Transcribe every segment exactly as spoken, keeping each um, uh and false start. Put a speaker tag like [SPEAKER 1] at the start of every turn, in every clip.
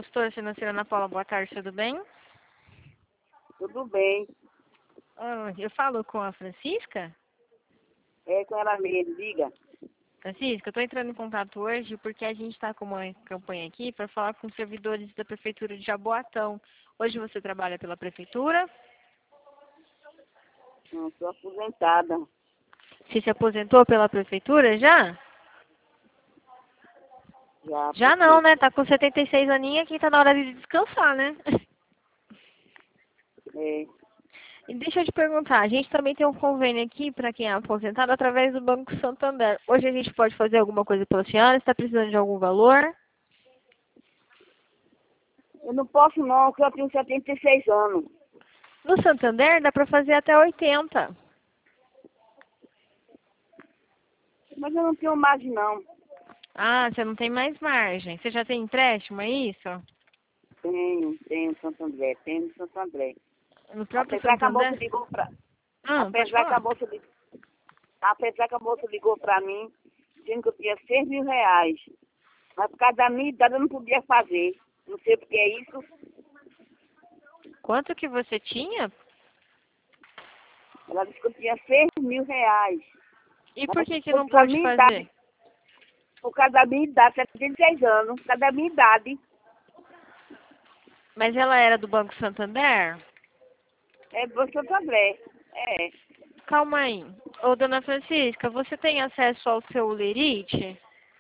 [SPEAKER 1] consultora financeira Ana Paula, boa tarde, tudo bem?
[SPEAKER 2] Tudo bem.
[SPEAKER 1] Ah, eu falo com a Francisca?
[SPEAKER 2] É com ela mesmo, diga.
[SPEAKER 1] Francisca, eu estou entrando em contato hoje porque a gente está com uma campanha aqui para falar com os servidores da Prefeitura de Jaboatão. Hoje você trabalha pela Prefeitura?
[SPEAKER 2] Não, sou aposentada.
[SPEAKER 1] Você se aposentou pela Prefeitura já?
[SPEAKER 2] Já,
[SPEAKER 1] Já
[SPEAKER 2] por
[SPEAKER 1] não,
[SPEAKER 2] quê?
[SPEAKER 1] né? Tá com setenta e seis aninhos aqui, tá na hora de descansar, né?
[SPEAKER 2] É.
[SPEAKER 1] E deixa eu te perguntar, a gente também tem um convênio aqui para quem é aposentado através do Banco Santander. Hoje a gente pode fazer alguma coisa pela senhora? Está precisando de algum valor?
[SPEAKER 2] Eu não posso não, porque eu tenho setenta e seis anos.
[SPEAKER 1] No Santander dá para fazer até oitenta.
[SPEAKER 2] Mas eu não tenho mais não.
[SPEAKER 1] Ah, você não tem mais margem. Você já tem empréstimo, é isso?
[SPEAKER 2] Tenho, tenho Santo André, tenho no Santo André.
[SPEAKER 1] No próprio
[SPEAKER 2] Apesar que a moça
[SPEAKER 1] Santander?
[SPEAKER 2] ligou pra.
[SPEAKER 1] Ah, pode
[SPEAKER 2] Apesar que a
[SPEAKER 1] falar.
[SPEAKER 2] moça ligou. Apesar que a moça ligou pra mim, dizendo que eu tinha seis mil reais. Mas por causa da minha idade eu não podia fazer. Não sei porque é isso.
[SPEAKER 1] Quanto que você tinha?
[SPEAKER 2] Ela disse que eu tinha seis mil reais.
[SPEAKER 1] E por
[SPEAKER 2] Mas
[SPEAKER 1] que que
[SPEAKER 2] por
[SPEAKER 1] não
[SPEAKER 2] causa da
[SPEAKER 1] pode
[SPEAKER 2] minha
[SPEAKER 1] fazer?
[SPEAKER 2] idade, por causa da minha idade, setenta e seis anos, por causa da minha idade,
[SPEAKER 1] Mas ela era do Banco Santander?
[SPEAKER 2] é do Santo André. É.
[SPEAKER 1] Calma aí. Ô, dona Francisca, você tem acesso ao seu Lerite?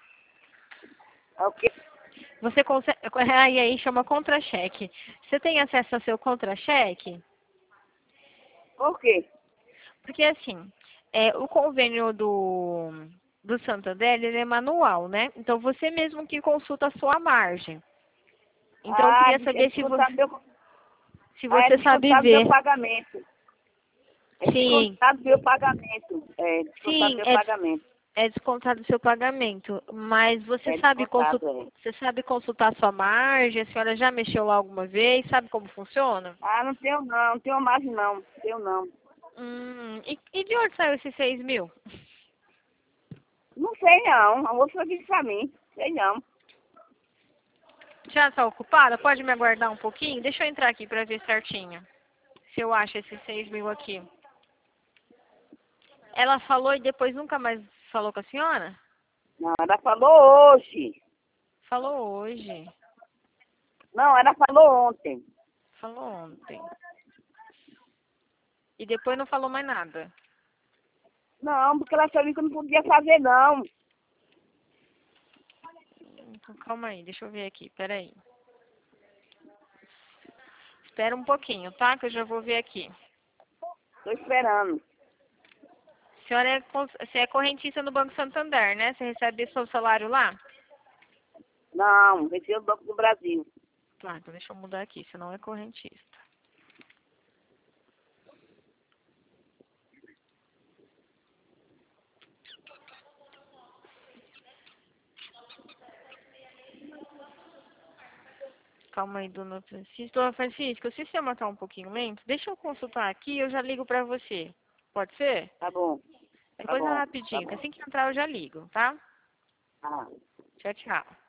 [SPEAKER 2] É o quê?
[SPEAKER 1] Você consegue... Aí, aí chama contra-cheque. Você tem acesso ao seu contra-cheque?
[SPEAKER 2] Por quê?
[SPEAKER 1] Porque, assim, é, o convênio do, do Santander, ele é manual, né? Então, você mesmo que consulta a sua margem. Então, eu
[SPEAKER 2] Ah,
[SPEAKER 1] queria
[SPEAKER 2] é
[SPEAKER 1] saber se você,
[SPEAKER 2] descontado meu,
[SPEAKER 1] se
[SPEAKER 2] ah, é
[SPEAKER 1] você sabe
[SPEAKER 2] descontado meu
[SPEAKER 1] ver.
[SPEAKER 2] pagamento. É
[SPEAKER 1] Sim,
[SPEAKER 2] descontado meu pagamento. É descontado
[SPEAKER 1] sim,
[SPEAKER 2] meu
[SPEAKER 1] é, des-
[SPEAKER 2] pagamento.
[SPEAKER 1] é descontado o seu pagamento. Mas você
[SPEAKER 2] É
[SPEAKER 1] sabe, consul,
[SPEAKER 2] descontado, é.
[SPEAKER 1] você sabe consultar a sua margem? A senhora já mexeu lá alguma vez? Sabe como funciona?
[SPEAKER 2] Ah, não tenho não, não tenho mais não. Não tenho não.
[SPEAKER 1] Hum, e, e de onde saiu esses seis mil?
[SPEAKER 2] Não sei não. A moça disse pra mim. Sei não.
[SPEAKER 1] Já está ocupada? Pode me aguardar um pouquinho? Deixa eu entrar aqui para ver certinho. Se eu acho esses seis mil aqui. Ela falou e depois nunca mais falou com a senhora?
[SPEAKER 2] Não, ela falou hoje.
[SPEAKER 1] Falou hoje.
[SPEAKER 2] Não, ela falou ontem.
[SPEAKER 1] Falou ontem. E depois não falou mais nada.
[SPEAKER 2] Não, porque ela sabia que eu não podia fazer não.
[SPEAKER 1] Então, calma aí, deixa eu ver aqui, peraí. Espera um pouquinho, tá? Que eu já vou ver aqui.
[SPEAKER 2] Tô esperando.
[SPEAKER 1] A senhora é, cons- você é correntista no Banco Santander, né? Você recebe seu salário lá?
[SPEAKER 2] Não, esse é o Banco do Brasil.
[SPEAKER 1] Tá, então deixa eu mudar aqui, você não é correntista. Calma aí, dona Francisca. Dona Francisca, o sistema tá um pouquinho lento. Deixa eu consultar aqui e eu já ligo pra você. Pode ser?
[SPEAKER 2] Tá bom,
[SPEAKER 1] É
[SPEAKER 2] tá
[SPEAKER 1] coisa
[SPEAKER 2] bom, tá
[SPEAKER 1] rapidinho, que
[SPEAKER 2] bom.
[SPEAKER 1] assim que entrar eu já ligo, tá?
[SPEAKER 2] Ah.
[SPEAKER 1] Tchau, tchau.